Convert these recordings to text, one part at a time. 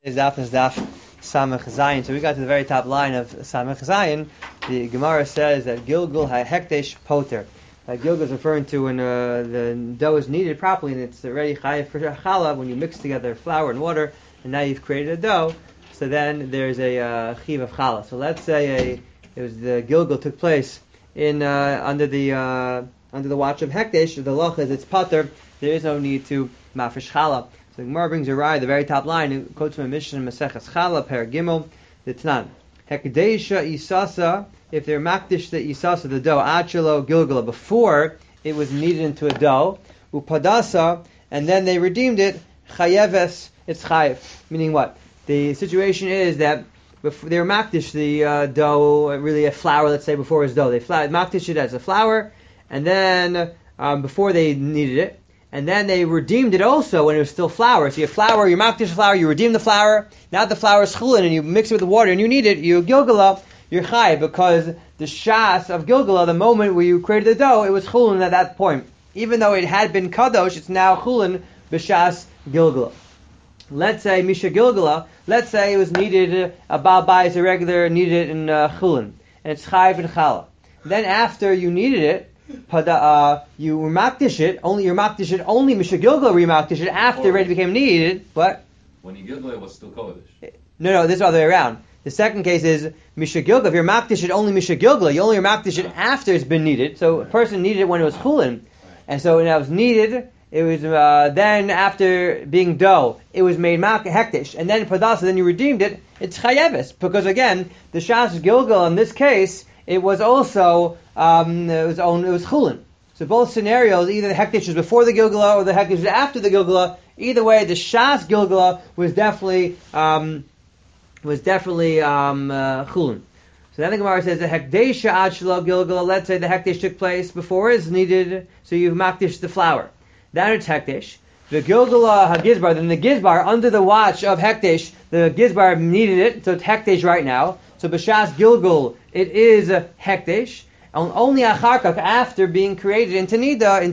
Is daf Samech Zayin. So we got to the very top line of Samech Zayin. The Gemara says that Gilgul ha'hekdesh poter. Gilgul is referring to when the dough is kneaded properly and it's already chayav for challah when you mix together flour and water, and now you've created a dough. So then there's a chiv of challah. So let's say the Gilgul took place in under the watch of hekdesh. The loch is it's poter. There is no need to mafresh challah. So the Gemara brings a raya, the very top line, it quotes from a Mishnah in Maseches Chala, Per Gimel, the Tnan. Hekdesha isasa, if they're makdish the isasa, the dough, achelo gilgula, before it was kneaded into a dough, upadasa, and then they redeemed it, chayeves, it's chayev. Meaning what? The situation is that before they were makdish the dough, really a flour, let's say, before it was dough. They makdish it as a flour, and then before they kneaded it, and then they redeemed it also when it was still flour. So you have flour, you makdish flour, you redeem the flour. Now the flour is chulin, and you mix it with the water, and you knead it. You gilgula, you're chai, because the shas of gilgula, the moment where you created the dough, it was chulin at that point. Even though it had been kadosh, it's now chulin b'shas gilgula. Let's say misha gilgula. Let's say it was kneaded a babai is a regular kneaded in chulin, and it's chai and challah. Then after you kneaded it, you remakdish it only Misha Gilgul remakdish it after it became kneaded, but when you Gilgul it was still kodesh. No, this is the other way around. The second case is Misha Gilgul. If you're makdish it only Misha Gilgul, you only makdish it after it's been kneaded. So a person needed it when it was chulin, and so when it was kneaded, it was then after being dough, it was made hektish, and then padasa, then you redeemed it. It's chayeves, because again the shas Gilgul in this case, it was also it was chulin. So both scenarios, either the hektish was before the Gilgula or the hektish was after the Gilgula. Either way, the shas Gilgula was definitely chulin. So then the Gemara says the hekdesha ad shelo Gilgula. Let's say the hektish took place before it is needed, so you've makdish the flour. Then it's hektish. The Gilgula hagizbar, then the gizbar under the watch of hektish, the gizbar needed it, so it's hektish right now. So b'shas Gilgul, it is hektish. Only acharkak, after being created into nida,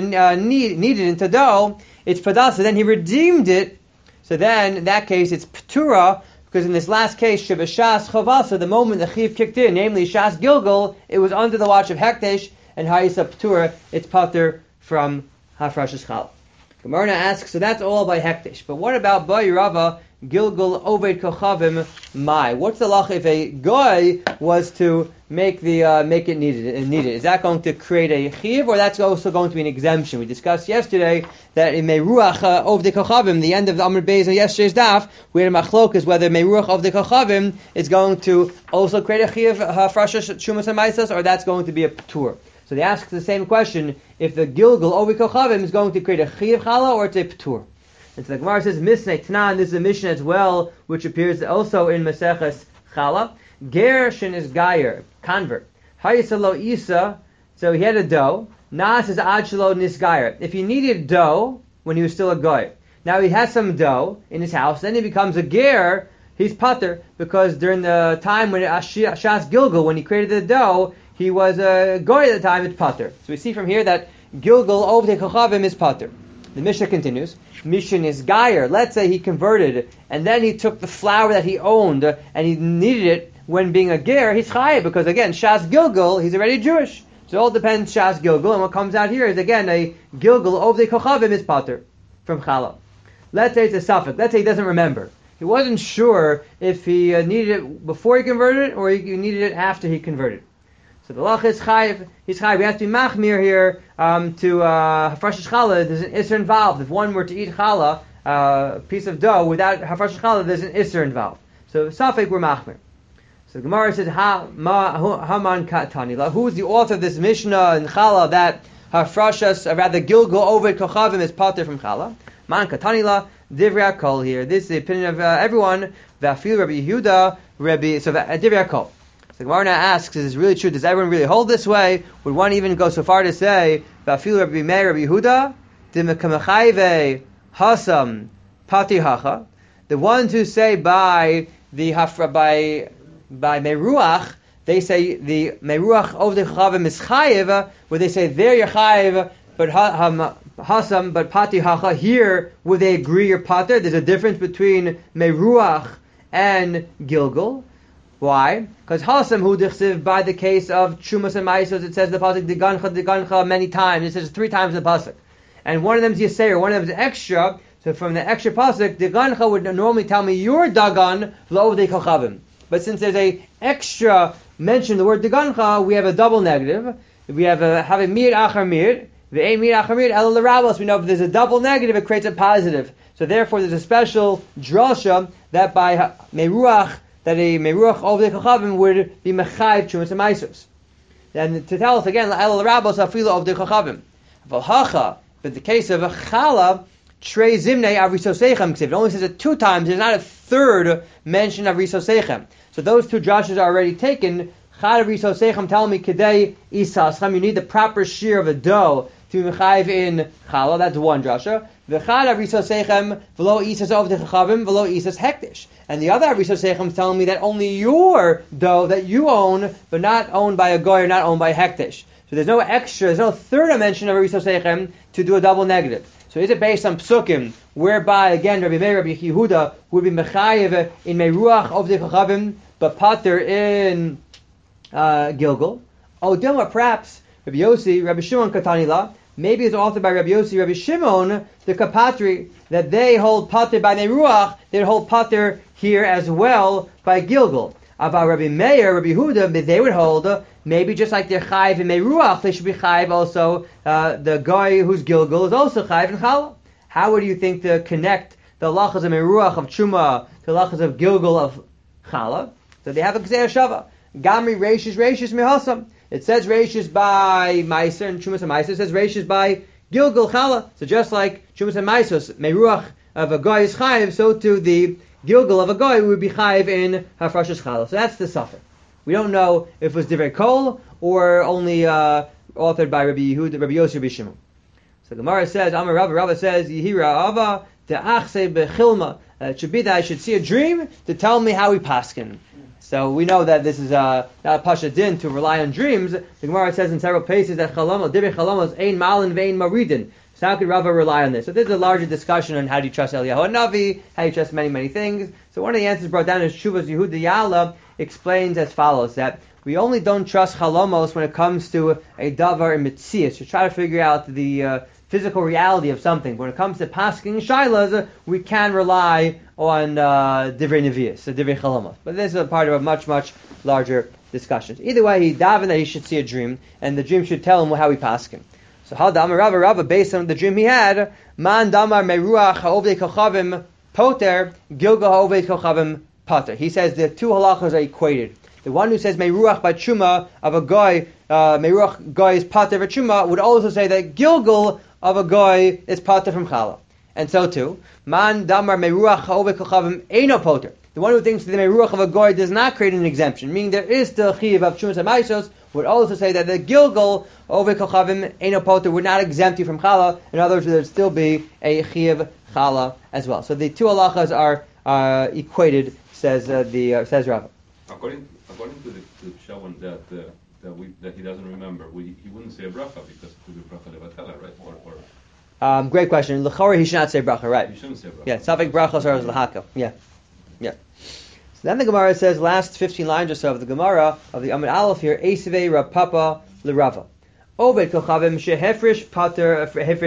kneaded into dough, it's padasa. Then he redeemed it. So then, in that case, it's ptura, because in this last case, shebashas chavasa, the moment the chiv kicked in, namely shas Gilgul, it was under the watch of hektish, and hayisa ptura, it's pater from hafrashas chal. Gemara asks, so that's all by hektish. But what about by Rava Gilgul Oved Kochavim Mai? What's the lach if a goy was to make it needed? Is that going to create a chiv, or that's also going to be an exemption? We discussed yesterday that in Meiruach Oved Kochavim, the end of the Amr Beis of yesterday's daf, we had a machlok is whether Meiruach Oved Kochavim is going to also create a chiv hafrashas shumas and maisas, or that's going to be a ptur. So they ask the same question: if the Gilgul Oved Kochavim is going to create a chiv chala or it's a ptur. And so the Gemara says, Misnei Tanan, this is a mission as well, which appears also in Maseches Chala. Ger shen is Gayer, convert. Hayisalo Isa, so he had a dough. Nas is Achelo Nisgayer. If he needed dough when he was still a goy, now he has some dough in his house, then he becomes a ger, he's pater, because during the time when Shas Gilgul, when he created the dough, he was a goy at the time, it's pater. So we see from here that Gilgul Ovdei Kochavim is pater. The Mishnah continues, Mishin is Gayer. Let's say he converted, and then he took the flour that he owned, and he needed it when being a ger, he's chayav, because again, Shas Gilgul, he's already Jewish. So it all depends Shas Gilgul, and what comes out here is again, a Gilgul Ovdei Kochavim is pater from Chala. Let's say it's a suffix. Let's say he doesn't remember. He wasn't sure if he needed it before he converted, or he needed it after he converted. So the lach is chayiv, he's chayiv. We have to be machmir here to hafrashas challah. There's an isser involved. If one were to eat challah, a piece of dough, without hafrashas challah, there's an isser involved. So safek we're machmir. So the Gemara says, Haman Katanila. Who is the author of this Mishnah in challah that hafrashas, rather Gilgul Oved Kochavim is pater from challah? Man Katanila, Divrei HaKol here. This is the opinion of everyone. Va'afil Rabbi Yehuda, Divrei HaKol. The Gemara now asks, is this really true? Does everyone really hold this way? Would one even go so far to say, Va'afil Rabbi Meir Rabbi Yehuda, Dimekamachayive Hasam Pati Hacha? The ones who say by Meruach, they say the Meruach of the Chavim is Chayiv, where they say there you're Chayiv but Hasam, but Pati Hacha, here, would they agree or Pater? There's a difference between Meruach and Gilgal. Why? Because Hasam hu dichsiv, by the case of Chumas and Maisos, it says the pasuk Digancha many times. It says 3 times in the pasuk, and one of them is Yisei, one of them is extra. So from the extra pasuk, Digancha would normally tell me your Dagan lo de Kochavim. But since there's a extra mention the word Digancha, we have a double negative. We have a mir achar mir. The mir achar mir el l'rabos. We know if there's a double negative, it creates a positive. So therefore, there's a special drasha that by Meruach, that a Meruach of the Chachavim would be Mechayiv Chumas and Maisos. And to tell us again, El Rabos Afila of the Chachavim. But the case of a Chala, Trei Zimnei Arisosechem, it only says it 2 times, there's not a third mention of Risosechem. So those 2 drashas are already taken. Chad Risosechem tell me, Kedei Isaschem, you need the proper shear of a dough to be Mechayiv in Chala, that's one drasha. The Chad Arisosechem, V'lo Isas of the Chachavim, V'lo Isas Hektish. And the other Arisosechem is telling me that only your dough that you own, but not owned by a goy or not owned by Hektish. So there's no extra, there's no third dimension of Arisosechem to do a double negative. So is it based on psukim, whereby again Rabbi Meir, Rabbi Yehuda would be mechayev in Meruach of the Chachavim, but pater in Gilgal? Oh, Dilma, perhaps Rabbi Yossi, Rabbi Shimon Katanila. Maybe it's authored by Rabbi Yossi, Rabbi Shimon, the Kapatri, that they hold pater by Meruach, they hold pater here as well by Gilgal. About Rabbi Meir, Rabbi Yehuda, they would hold, maybe just like they're chayiv in Meruach, they should be chayiv also, the guy who's Gilgal is also chayiv in Chala. How would you think to connect the halachas of Meruach of Truma to the halachas of Gilgal of Chala? So they have a Gzeir Shava. Gamri Reishis Mihasam. It says Reishis by Meiser and Chumas and Meiser. It says Reishis by Gilgal Chala. So just like Chumas and Meisos, Meruach of a guy is chayiv, so too the Gilgal of a guy would be chayiv in Hafrashas Chala. So that's the suffix. We don't know if it was Divrei Kol or only authored by Rabbi Yehuda, Rabbi Yossi, Rabbi Shimon. So Gemara says, Amar Rava says, Yehira Ava te'achse bechilma. It should be that I should see a dream to tell me how we paskin. So we know that this is not a pasha din to rely on dreams. The Gemara says in several places that Divrei Chalamos ein malin vein maridin. So how could Rava rely on this? So there's a larger discussion on how do you trust Eliyahu Navi, how do you trust many things. So one of the answers brought down is Shuvas Yehuda Yala explains as follows, that we only don't trust Chalomos when it comes to a davar in Mitzias. You try to figure out the physical reality of something. When it comes to pasking shailas, we can rely on Divrei Nevi'us, so Divrei Chalomos. But this is a part of a much larger discussion. Either way, he davened that he should see a dream, and the dream should tell him how he pasking. So how Damar Rava, based on the dream he had, Man Damar Meruach Ha'ovdei Kochavim Poter, Gilgal Ha'ovdei Kochavim Pater. He says the 2 halachas are equated. The one who says Meruach by Truma of a guy, Meruach guy is Pater of Truma, would also say that Gilgal of a guy is Pater from Chala. And so too, Man Damar Meruach Ha'ovdei Kochavim Eino Poter. The one who thinks that the Meruach of a goy does not create an exemption, meaning there is still Chiv of Chumas and Maisos, would also say that the Gilgal over Kochavim Eino Poter would not exempt you from Chala. In other words, there would still be a Chiv Chala as well. So the 2 halachas are equated, says says Rava. According to the Shawan that he doesn't remember, he wouldn't say a bracha because it would be bracha levatala, right? Great question. L'chora he should not say bracha, right? He shouldn't say bracha. Yeah, Safek brachos are l'haka. Yeah. So then the Gemara says, last 15 lines or so of the Gemara of the Amid Aleph here, Esivei Rav Papa l'Rava. Oved kochavim shehefrish pater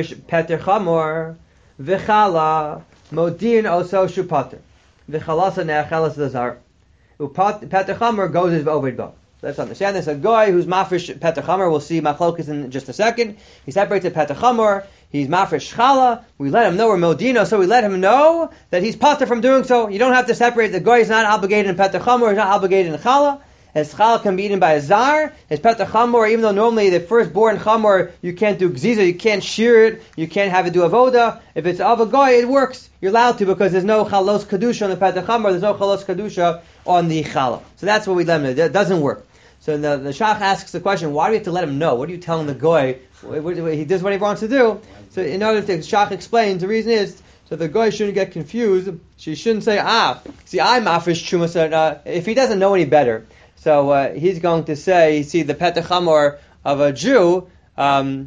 chamor v'chala modin oso shu pater v'chalasa ne'achelas l'zar pater chamor goes as oved bo. Let's understand this. A guy who's mafresh pater chamor, we'll see machlokas in just a second. He separates the pater chamor. He's mafresh chala. We let him know we're modino, so we let him know that he's pater from doing so. You don't have to separate. The guy is not obligated in pater chamor. He's not obligated in chala. His chala can be eaten by a zar. His pater chamor, even though normally the firstborn chamor you can't do gziza, you can't shear it, you can't have it do avoda. If it's of a guy, it works. You're allowed to because there's no chalos kedusha on the pater chamor. There's no chalos kedusha on the chala. So that's what we let him know. It doesn't work. So the Shach asks the question, why do you have to let him know? What are you telling the goy? He does what he wants to do. So in order to, Shach explains, the reason is, so the goy shouldn't get confused. She shouldn't say, see, I'm mafresh truma. If he doesn't know any better, so he's going to say, see, the petach chamor of a Jew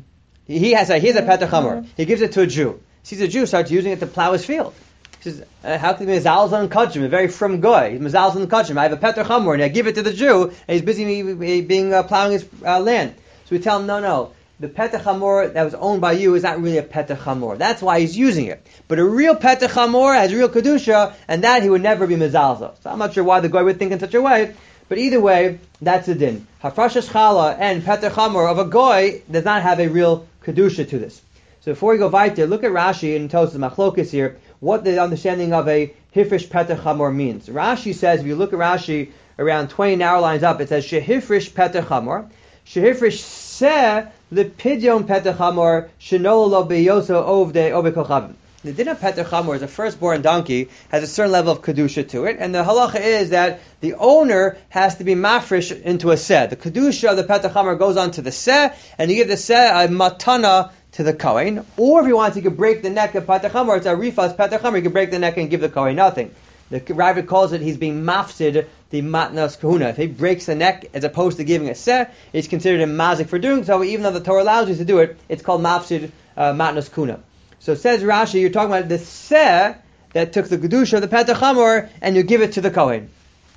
he has a petach chamor. He gives it to a Jew. Sees a Jew starts using it to plow his field. He says, how can he be mezalzel kachim? A very frum guy. He's mezalzel kachim. I have a petach chamor, and I give it to the Jew, and he's busy plowing his land. So we tell him, no. The petach chamor that was owned by you is not really a petach chamor. That's why he's using it. But a real petach chamor has real kedusha, and that he would never be mezalzel. So I'm not sure why the guy would think in such a way, but either way, that's the din. Hafrashas chala and petach chamor of a goy does not have a real kedusha to this. So before we go weiter, look at Rashi and Tosas Machlokes here, what the understanding of a hifrish petach chamor means. Rashi says, if you look at Rashi around 20 narrow lines up, it says shehifrish petach chamor, shehifrish seh lepidyon petach chamor shenolo beyoso ovde kochavim. The din of petach chamor is a firstborn donkey has a certain level of kedusha to it, and the halacha is that the owner has to be mafresh into a seh. The kedusha of the petach chamor goes on to the seh, and you give the seh a matana to the kohen, or if you want, you could break the neck of petach chamor. It's a rifas petach chamor. You could break the neck and give the kohen nothing. The Rabbi calls it he's being mafsid the matnas kahuna. If he breaks the neck as opposed to giving a seh, he's considered a mazik for doing so. Even though the Torah allows you to do it, it's called mafsid matnas kahuna. So says Rashi, you're talking about the seh that took the kedusha of the petach chamor and you give it to the kohen.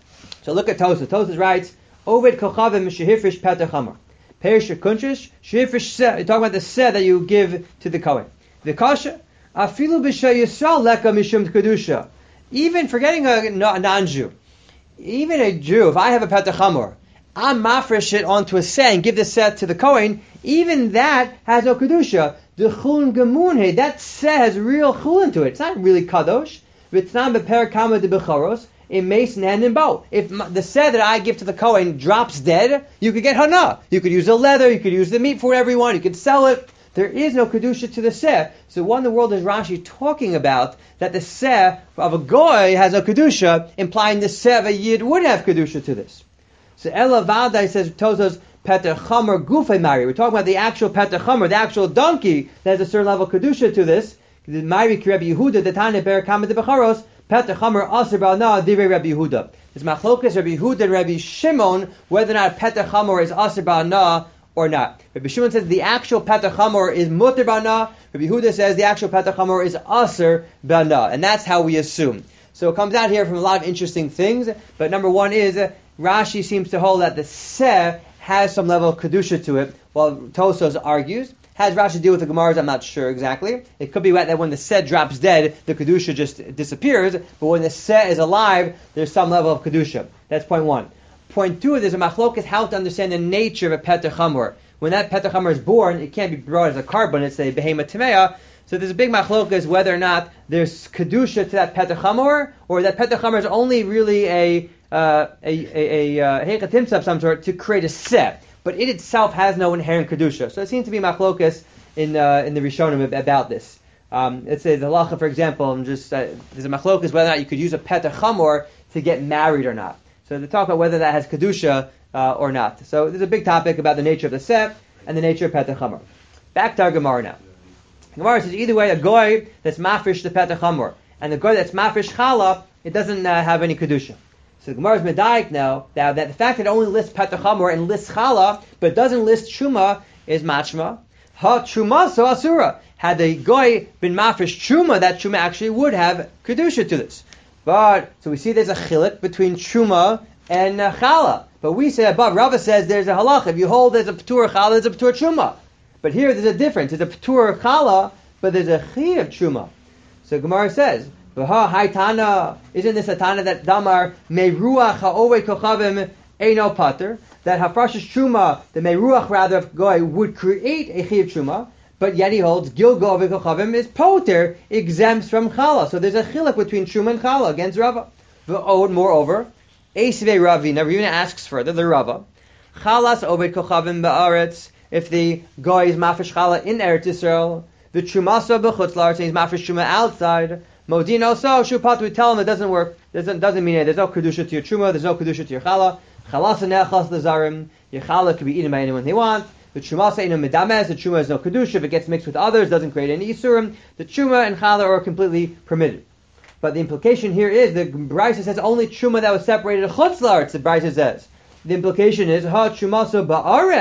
So look at Tosas. Tosas writes, Oved kochavim shehifrish petach chamor. Perish kuntrish shehifrish seh. You're talking about the seh that you give to the kohen. The kasha afilu b'shay yisrael leka mishum kedusha. Even forgetting a non-Jew, even a Jew, if I have a petach chamor, I'm mafresh it onto a seh and give the seh to the kohen, even that has no kedusha. The chulin gemunhe, that seh has real chulin to it. It's not really kadosh. V'tznan beper kama de becharos, in mason hand and bow. If the seh that I give to the kohen drops dead, you could get hana. You could use the leather, you could use the meat for whatever you want, you could sell it. There is no kedusha to the seh. So what in the world is Rashi talking about that the seh of a goy has no kedusha, implying the seh of a yid would have kedusha to this? So Ela Valdai says Tosas petach chamor gufay mari. We're talking about the actual petach chamor, the actual donkey that has a certain level of kedusha to this. The Mari Rabbi Yehuda, the Tanya Ber Kama de Becharos, petach chamor aser ba'ana divrei Rabbi Yehuda. It's machlokas Rabbi Yehuda and Rabbi Shimon whether or not petach chamor is aser ba'ana or not. Rabbi Shimon says the actual petach chamor is muter ba'ana. Rabbi Yehuda says the actual petach chamor is aser ba'ana, and that's how we assume. So it comes out here from a lot of interesting things. But number one is Rashi seems to hold that the seh has some level of kedusha to it, while Tosas argues. Has Rashi to deal with the Gemaras? I'm not sure exactly. It could be that when the seh drops dead, the kedusha just disappears. But when the seh is alive, there's some level of kedusha. That's point one. Point two, there's a machlokas how to understand the nature of a petach chamor. When that petach chamor is born, it can't be brought as a carbon. It's a behemoth tameah. So there's a big machlokas whether or not there's kedusha to that petach chamor, or that petach chamor is only really a hechatimsa of some sort to create a seh, but it itself has no inherent kedusha. So it seems to be machlokas in the Rishonim about this. Let's say the halacha, for example, there's a machlokas whether or not you could use a petach chamor to get married or not. So they talk about whether that has kedusha or not. So there's a big topic about the nature of the seh and the nature of petach chamor. Back to our Gemara now. Gemara says either way, a goy that's mafresh the petach chamor and the goy that's mafresh chala, it doesn't have any kedusha. So the Gemara is medayik now that the fact that it only lists petach chamor and lists chala, but doesn't list truma, is machma. Ha truma so asura. Had the goy been mafresh truma, that truma actually would have kedusha to this. But so we see there's a chilik between truma and chala. But we say above, Rava says there's a halacha. If you hold there's a p'tur chala, there's a p'tur truma. But here there's a difference. There's a p'tur chala, but there's a chi of truma. So Gemara says, V'ha haitana, isn't this a tana that damar meruach ha'ovei kochavim eino pater, that hafrashas truma, the meruach rather of goy would create a chi of truma, but yet he holds gilgal ovei kochavim is poter, exempts from chala. So there's a chiluk between truma and chala against Rava. V'od, moreover, Eisvei Ravina, Ravina asks further, the Rava, chalas ovei kochavim ba'aretz, if the goy is mafresh chala in Eretz Yisrael, the trumasa b'chutz la'aretz, he's mafresh truma outside, Modino, so Shupat, we tell him it doesn't work. Doesn't mean it. There's no kedusha to your truma. There's no kedusha to your chala. Chalas nechas lezarim. Your chala can be eaten by anyone they want. The truma say no medames. The truma is no kedusha. If it gets mixed with others, doesn't create any isurim. The truma and chala are completely permitted. But the implication here is the Brisa says only truma that was separated chutz la'aretz. The Brisa says the implication is ha trumasa ba'aretz.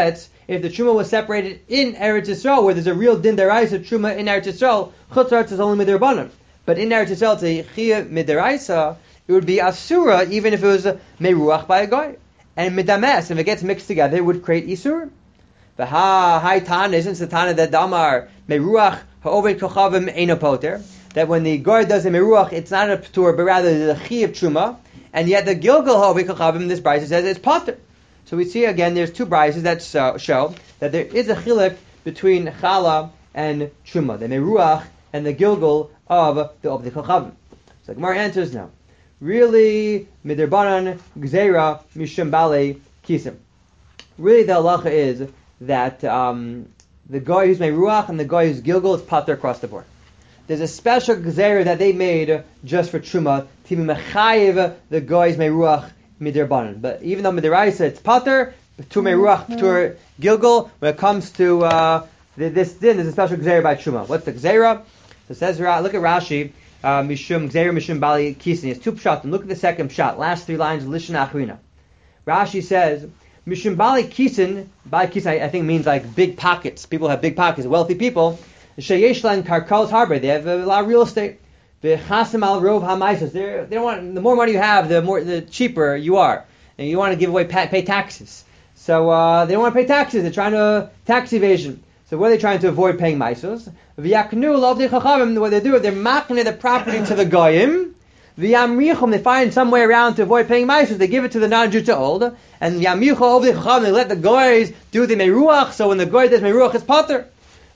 If the truma was separated in Eretz Yisrael, where there's a real din deraisa truma in Eretz Yisrael, chutz la'aretz is only midirbanan. But in Eretz Yisrael, it's a chiyah midiraisa. It would be asura even if it was meruach by a guy. And midames, if it gets mixed together, it would create isur. The high tan isn't the tana that damar meruach ha'oved kochavim eino poter. That when the guard does a meruach, it's not a ptur, but rather it's a chiyah truma. And yet the gilgal ha'oved kochavim, this brisa says it's poter. So we see again, there's two brises that show that there is a chiluk between chala and truma, the meruach and the gilgal of the Obdi Chachavim. So the Gemara answers now. Really, midirbanan gzeira mishum bale kisim. Really, the halacha is that the guy who's meruach and the guy who's gilgal is pater across the board. There's a special gzeira that they made just for truma to be mechayiv the guy's meruach midirbanan. But even though midiraisa it's pater, to meruach, to gilgal, when it comes to this din, there's a special gzeira by truma. What's the gzeira? So it says, look at Rashi, mishum gzeira mishum bali kisin. It's two pshat. And look at the second pshat. Last three lines, lishna achrina. Rashi says, mishum bali kisin. Bali kisin, I think means like big pockets. People have big pockets. Wealthy people. Sheyesh lan karkos harbor. They have a lot of real estate. V'chasim al rov ha'maisos. They don't want. The more money you have, the cheaper you are, and you want to give away pay taxes. So they don't want to pay taxes. They're trying to tax evasion. So what are they trying to avoid paying maisos? V'yaknu lovdei chachavim. What they do is they're makne the property to the goyim. V'yamrichum. They find some way around to avoid paying maisos. They give it to the non-Jew to hold, and yamrichu ovdei chachavim. They let the goys do the meruach. So when the goy does meruach, it's pater.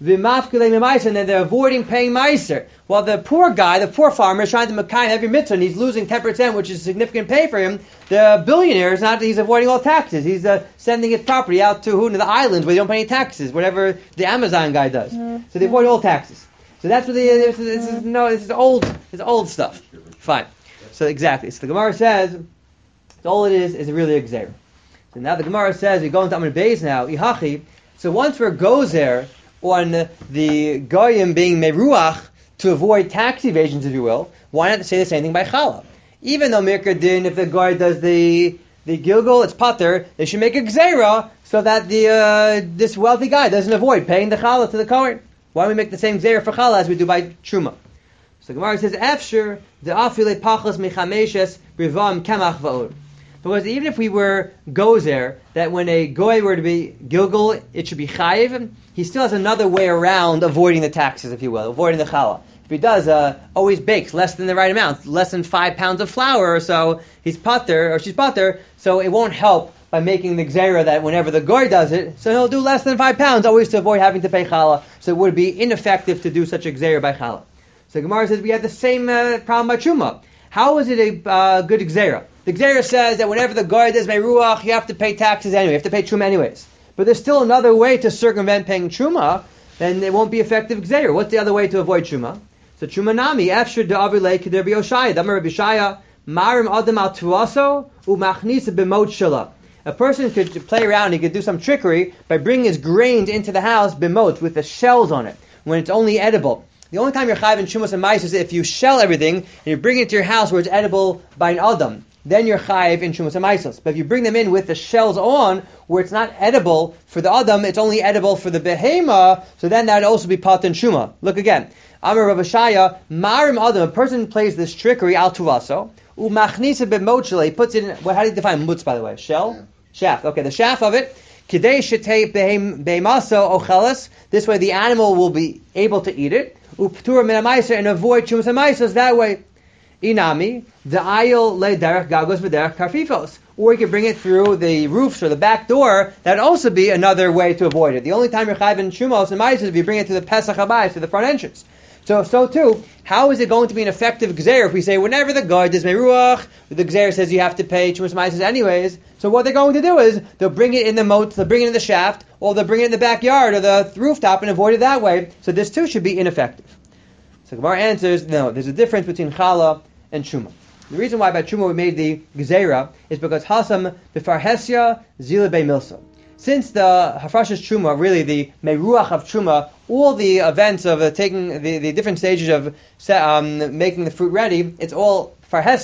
And then they're avoiding paying meiser. While the poor guy, the poor farmer, is trying to makayim every mitzvah, and he's losing 10%, which is significant pay for him. The billionaire is not. He's avoiding all taxes. He's sending his property out to the islands where they don't pay any taxes, whatever the Amazon guy does. So they avoid all taxes. So that's what this is old stuff. Fine. So exactly. So the Gemara says, all it is really a gzeira. So now the Gemara says, we go into Amud Beis now, ihachi. So once we're gozer on the goyim being meruach to avoid tax evasions, if you will, why not say the same thing by chala? Even though Mirka din, if the guy does the gilgal, it's pater, they should make a gzeira so that this wealthy guy doesn't avoid paying the chala to the kohen. Why don't we make the same gzeira for chala as we do by truma? So Gemara says, Efshir the afile pachas mechameshes rivam kemach va'od. Because even if we were gozer, that when a goy were to be gilgal, it should be chayiv, he still has another way around avoiding the taxes, if you will, avoiding the challah. If he does, always bakes less than the right amount, less than 5 pounds of flour or so, he's pater, or she's pater, so it won't help by making the gzeira that whenever the goy does it, so he'll do less than 5 pounds, always to avoid having to pay challah, so it would be ineffective to do such a gzeira by challah. So Gemara says we have the same problem by truma. How is it a good gzeira? The gzeira says that whenever the guard does meruach, you have to pay taxes anyway. You have to pay truma anyways. But there's still another way to circumvent paying truma, then it won't be effective gzeira. What's the other way to avoid truma? So truma nami, afshir da'avilei k'der b'yoshaya. Damar Rabbi Shaya, marim adam al tuaso u'machnisa b'mot shala. A person could play around, he could do some trickery by bringing his grains into the house b'mot, with the shells on it, when it's only edible. The only time you're chayiv in shumas and mais is if you shell everything and you bring it to your house where it's edible by an adam. Then you're chayiv in shumas and maisos. But if you bring them in with the shells on, where it's not edible for the adam, it's only edible for the behema, so then that would also be pat and shuma. Look again. Amar Rav Shaya, marim adam, a person plays this trickery al tuvaso, umachnisa b'mochele, he puts it in, how do you define mutz, by the way? Shell? Yeah. Shaft. Okay, the shaft of it, kidei shetei behemaso ocheles, this way the animal will be able to eat it, uptur min ha-maiser, and avoid shumas and maisos that way. Inami, the ayil le derech gagos v'derech karfifos. Or you can bring it through the roofs or the back door. That would also be another way to avoid it. The only time you're chayiv in shumos and maisos is if you bring it through the Pesach habayis, through the front entrance. So too, how is it going to be an effective gzeir if we say whenever the guard does meruach, the gzeir says you have to pay shumos and maisos anyways? So what they're going to do is they'll bring it in the moat, they'll bring it in the shaft, or they'll bring it in the backyard or the rooftop and avoid it that way. So this too should be ineffective. So Gemara answers, no, there's a difference between chala and truma. The reason why by truma we made the gzeira is because hasam b'farhesia zila be'milsa. Since the hafrashas truma, really the meruach of truma, all the events of taking the different stages of making the fruit ready, it's all farhesia.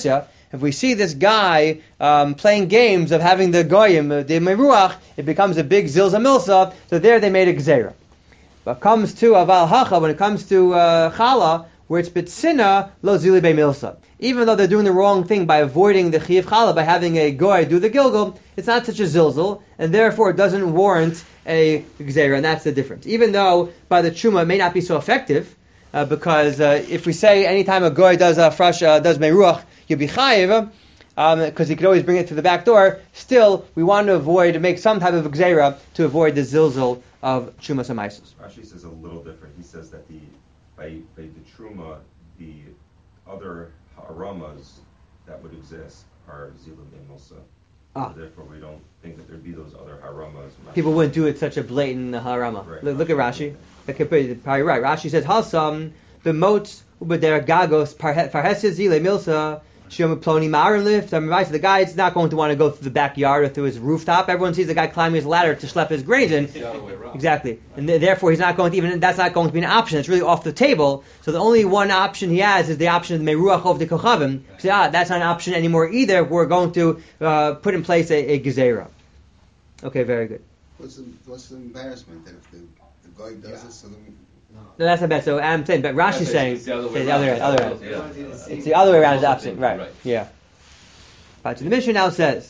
if we see this guy playing games of having the goyim, the meruach, it becomes a big zilza milsa. So there they made a gzeira. But comes to aval hacha, when it comes to chala, where it's bitsina lo zili be milsa. Even though they're doing the wrong thing by avoiding the chiyuv chala, by having a goy do the gilgul, it's not such a zilzal, and therefore it doesn't warrant a gzeira, and that's the difference. Even though by the truma it may not be so effective, because if we say anytime a goy does does meruach, you'll be chayiv, because he could always bring it to the back door. Still, we want to make some type of gzeira to avoid the zilzal of trumas and maisos. Rashi says a little different. He says that by the truma, the other aromas that would exist are zilim and milsa. So therefore, we don't think that there'd be those other haramas. People wouldn't do it such a blatant harama. Right. Look at Rashi. Probably right. Rashi says Hasam the moats ubader gagos parheses zile milsa shiom ploni marilif. The guy's not going to want to go through the backyard or through his rooftop. Everyone sees the guy climbing his ladder to schlep his grains in. The other way around. Exactly, and therefore he's not going to even. That's not going to be an option. It's really off the table. So the only one option he has is the option of the meruach of the kochavim. So that's not an option anymore either. We're going to put in place a gezerah. Okay, very good. What's the embarrassment that if the guy does it, so then... No, that's not bad. So I'm saying, but Rashi's saying it's the other way around. It's the other way around. It's opposite. Right. Yeah. But the Mishnah now says,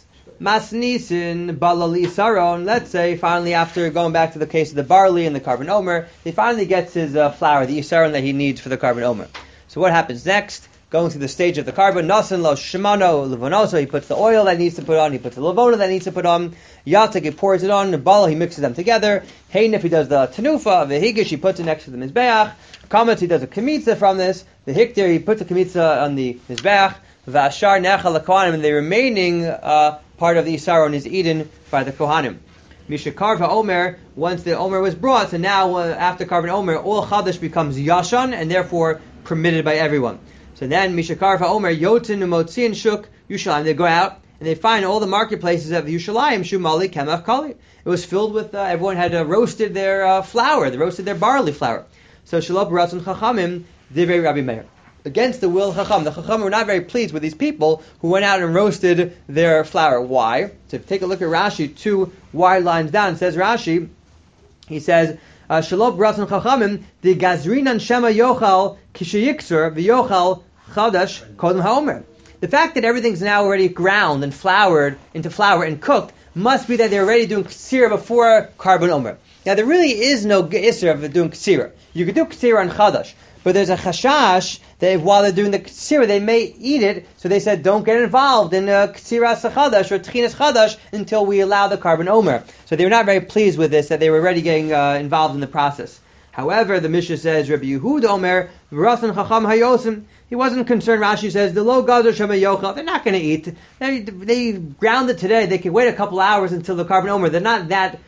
Masnisin balali saron. Let's say finally, after going back to the case of the barley and the carbon omer, he finally gets his flour, the isaron that he needs for the carbon omer. So what happens next? Going through the stage of the carbon, nasan lo shemano levonoso, he puts the oil that he needs to put on, he puts the levona that he needs to put on, yatek, he pours it on, bala, he mixes them together, hein, if he does the tanufa, the higish, he puts it next to the mizbeach, kametz, he does a kamitza from this, the hikter, he puts the kamitza on the mizbeach, v'ashar necha lekohanim, and the remaining part of the isaron is eaten by the kohanim. Mishakar va'omer, once the omer was brought, so now after carbon omer, all chadash becomes yashan, and therefore permitted by everyone. So then, Mishakar Omer, Yotin, Umotzi, and Shuk, Yushalayim, they go out and they find all the marketplaces of Yushalayim, Shumali, Kemach, Kali. It was filled with, everyone had roasted their flour, they roasted their barley flour. So Shalom Baratzon Chachamim, Divrei Rabbi Meir. Against the will of Chacham. The Chacham were not very pleased with these people who went out and roasted their flour. Why? So take a look at Rashi, 2 wide lines down. It says Rashi, he says, Shalom Baratzon Chachamim, the Gazrinan Shema Yochal, Kishayiksur, V'Yochal, Chadash Kodem HaOmer. The fact that everything's now already ground and floured into flour and cooked must be that they're already doing ksira before carbon omer. Now there really is no isser of doing ksira. You could do ksira on chadash, but there's a chashash that while they're doing the ksira they may eat it. So they said don't get involved in ksira chadash or tchinas chadash until we allow the carbon omer. So they were not very pleased with this, that they were already getting involved in the process. However, the Mishnah says, Rabbi Yehuda Omer, V'rasan Chacham Hayosim, he wasn't concerned. Rashi says, the lo gazer shema yochel, they're not going to eat. They ground it today. They can wait a couple hours until the carbon omer. They're not that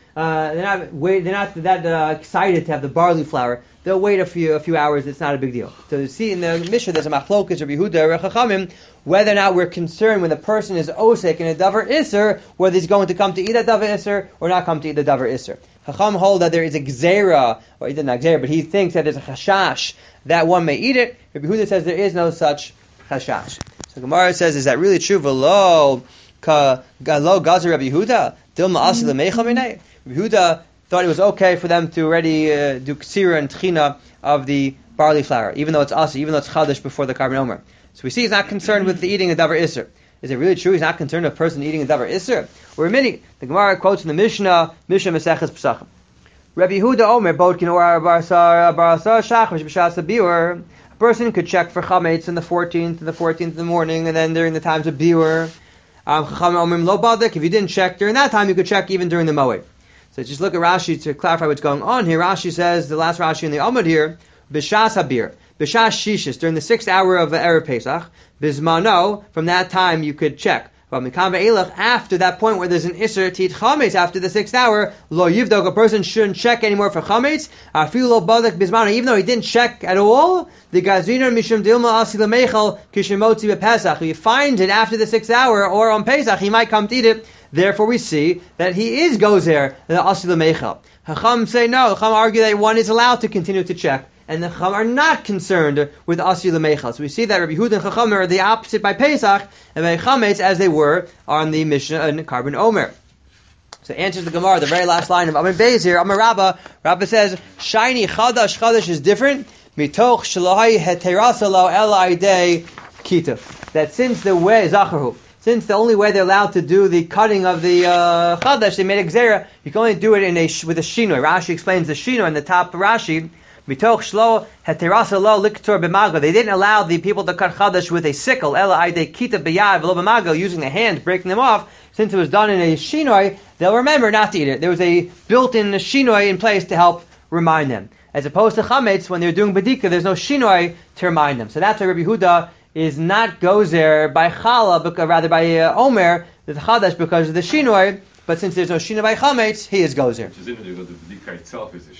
excited to have the barley flour. They'll wait a few hours. It's not a big deal. So you see in the Mishnah, there's a machlokas Rabbi Yehuda or Chachamim, whether or not we're concerned when the person is osek in a davar iser, whether he's going to come to eat a davar iser or not come to eat the davar iser. Chacham hold that there is a gzera, or either not gzera, but he thinks that there's a chashash that one may eat it. Rabbi Yehuda says there is no such chashash. So Gemara says, is that really true? V'lo gazer Rabbi Yehuda dilma asi lemecha minei. Rabbi Yehuda thought it was okay for them to already do ksira and tchina of the barley flour, even though it's asi, even though it's chadash before the carbon omer. So we see he's not concerned with the eating a davar iser. Is it really true he's not concerned with a person eating a davar iser? We're admitting. The Gemara quotes in the Mishnah Maseches Pesachim. Rabbi Yehuda Omer Bodkin or Barasar Shachrish B'Shas Biur. A person could check for chametz on the 14th in the morning, and then during the times of biur. Chacham Omrim Lo Badik. If you didn't check during that time, you could check even during the moed. So just look at Rashi to clarify what's going on here. Rashi says, the last Rashi in the Amud here, B'Shas Habir. B'Shas Shishis, during the 6th hour of Erev Pesach. Bizmano, from that time you could check. But after that point where there's an Isser to eat Chametz after the 6th hour, Lo Yivdok, a person shouldn't check anymore for Chametz. Afilu Lo Badak Bizmano, even though he didn't check at all, the Gazrina Mishum Dilma Asi Lemechel Kishimotzi B'Pesach. If he finds it after the 6th hour or on Pesach, he might come to eat it. Therefore we see that he is gozer the Asi Lemechel. Chacham say no. Chacham argue that one is allowed to continue to check and the Chacham are not concerned with Asi L'Meichel. So we see that Rabbi Yehuda and Chacham are the opposite by Pesach, and by Chametz as they were on the Mishnah and Carbon Omer. So answers the Gemara, the very last line of Amar Beis here, Amar Rabba says, Shiny Chadash is different, Mitoch Shalai Heterasa Lo El Aidei Kituf. That since the way, Zacharu, since the only way they're allowed to do the cutting of the Chadash, they made a Gzera, you can only do it with a Shinoi. Rashi explains the Shinoi in the top of Rashi, Mitoch Shlo Heterasa Lo Liktor B'Mago. They didn't allow the people to cut Chadash with a sickle, Ela Aidei Kituf B'Yav Lo B'Mago, using the hand, breaking them off. Since it was done in a Shinoi, they'll remember not to eat it. There was a built-in Shinoi in place to help remind them. As opposed to Chametz, when they're doing Badika, there's no Shinoi to remind them. So that's why Rabbi Yehuda is not gozer by Chala, but rather by Omer, the Chadash, because of the Shinoi. But since there's no Shinoi by Chametz, he is gozer. Which is interesting because the Badika itself is a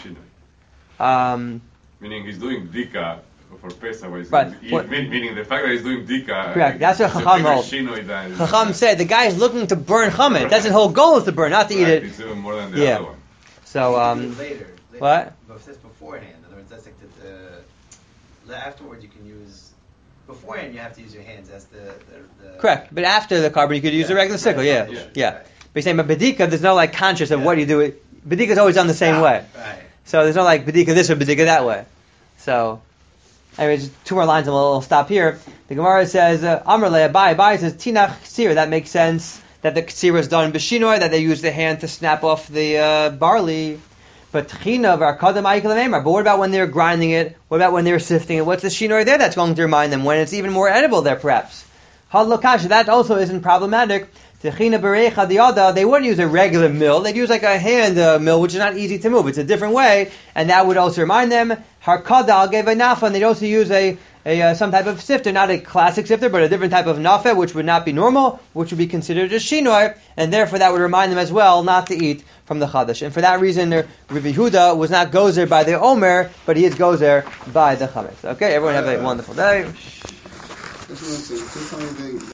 Shinoi. Meaning he's doing Badika for Pesach, meaning the fact that he's doing Badika. Correct. That's what Chacham holds. Chacham said the guy is looking to burn Chametz. That's his whole goal, is to burn, not to eat it. It's even more than the other one. So later. What? But that's beforehand. In other words, that's like afterwards you can use. Beforehand, you have to use your hands. That's the correct. But after the carbon, you could use a regular sickle. Yeah. But you're saying, but Badika, there's no like conscious of what you do. Badika is always done the same way. Right. So there's no like Badika this or Badika that way. So, anyways, two more lines and we'll stop here. The Gemara says, Amar le Abai says, Tinach Ksir. That makes sense that the Ksir is done in B'Shinoi, that they use the hand to snap off the barley. But Tchina of our Kadam Aikalamemar. But what about when they're grinding it? What about when they're sifting it? What's the Shinoi there that's going to remind them when it's even more edible there, perhaps? Hadlokasha, that also isn't problematic. Tchina Berecha Diada, they wouldn't use a regular mill. They'd use like a hand mill, which is not easy to move. It's a different way, and that would also remind them. Harkada gave a nafa, and they'd also use a some type of sifter, not a classic sifter, but a different type of nafa, which would not be normal, which would be considered a shinoi, and therefore that would remind them as well not to eat from the chadash. And for that reason, Rabbi Yehuda was not gozer by the omer, but he is gozer by the chametz. Okay, everyone have a wonderful day.